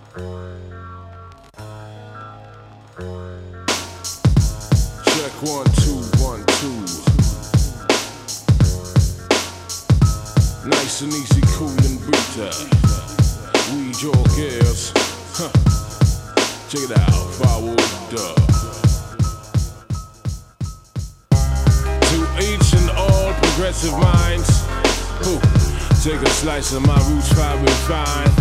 Check 1 2 1 2. Nice and easy, cool and breather. Weed your gears. Check it out, forward up. To each and all progressive minds, take a slice of my roots, fire refined,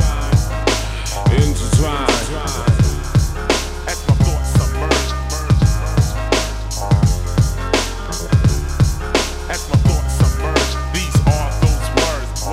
intertwined. As my thoughts submerge, as my thoughts submerge, these are those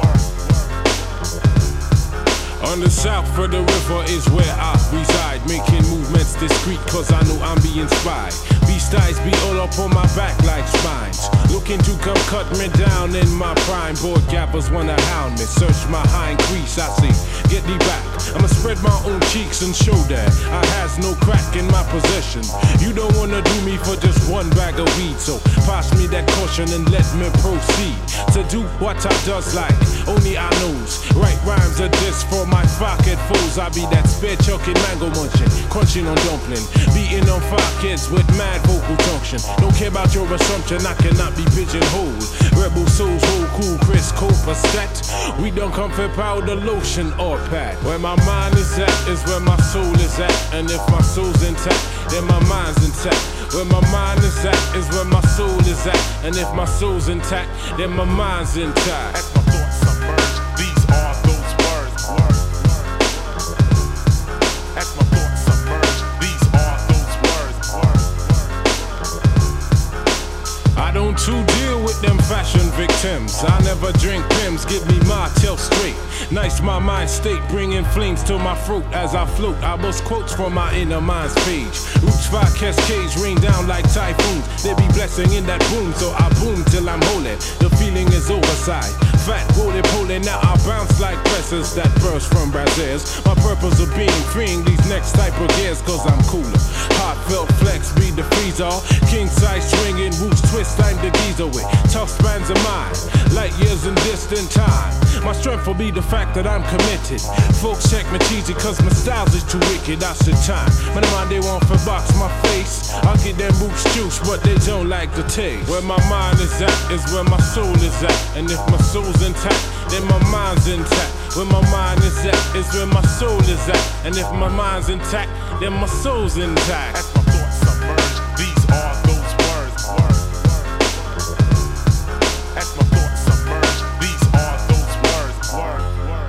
words. On the south of the river is where I reside, making movements discreet cause I know I'm being spied. Beast eyes be all up on my back like spines, looking to come cut me down in my prime. Board gappers wanna hound me, search my hind crease, I say, get thee back. I'ma spread my own cheeks and show that I has no crack in my possession. You don't wanna do me for just one bag of weed, so pass me that caution and let me proceed to do what I does like only I knows. Write rhymes are this for my pocket foes. I be that spare chucking, mango munching, crunching on dumpling, beating on fire kids with mad vocal junction. Don't care about your assumption, I cannot be pigeonholed. Rebel souls hold cool, Chris Copa stat. We don't come for powder, lotion or pad. Where my mind is at is where my soul is at, and if my soul's intact, then my mind's intact. Where my mind is at is where my soul is at, and if my soul's intact, then my mind's intact. As my thoughts submerge, these are those words. As my thoughts submerge, these are those words. I don't too deal with them fashion victims. I never drink pims, give me my tail straight. Nice my mind state, bringing flames to my throat as I float. I bust quotes from my inner mind's page. Roots fire cascades rain down like typhoons. They be blessing in that boom, so I boom till I'm holy. The feeling is overside. Fat, roly-poly, now I bounce like pressers that burst from braziers. My purpose of being freeing these next type of gears, cause I'm cooler. Heartfelt flex, be the freezer. King size swinging, roots twist, I'm the geezer with tough spans of mine, light years in distant time. My strength will be the fact that I'm committed. Folks check me cheesy cause my styles is too wicked. I said time, when the mind they want for box my face. I'll get them roots juice, but they don't like the taste. Where my mind is at is where my soul is at, and if my soul's intact, then my mind's intact. Where my mind is at is where my soul is at, and if my mind's intact, then my soul's intact. As my thoughts submerge, these are those words. As my thoughts submerge, these are those words.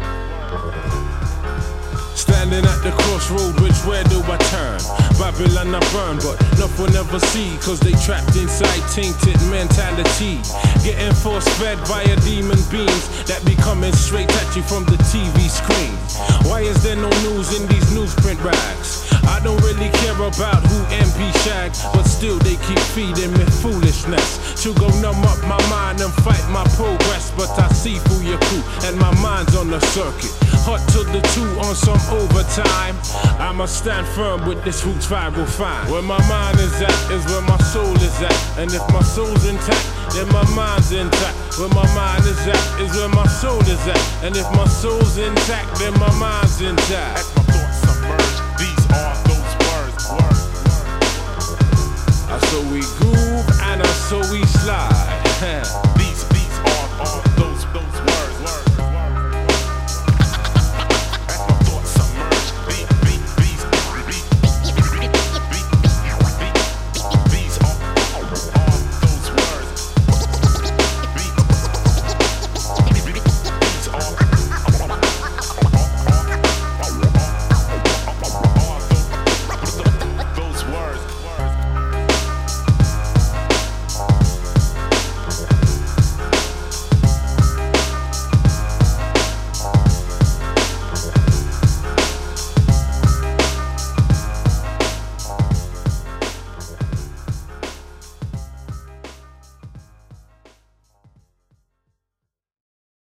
Standing at the crossroad, which way do I turn? Babylon I burn, but enough will never see, cause they trapped inside tainted mentality. Getting force fed via demon beams that be coming straight at you from the TV screen. Why is there no news in these newsprint rags? I don't really care about who MP shagged, but still they keep feeding me foolishness to go numb up my mind and fight my progress. But I see through your crew and my mind's on the circuit. Hot to the two on some overtime. I'ma stand firm with this roots viral fine. Where my mind is at is where my soul is at, and if my soul's intact, then my mind's intact. Where my mind is at is where my soul is at, and if my soul's intact, then my mind's intact. As my thoughts submerge, these are those words. I so we groove and I so we slide.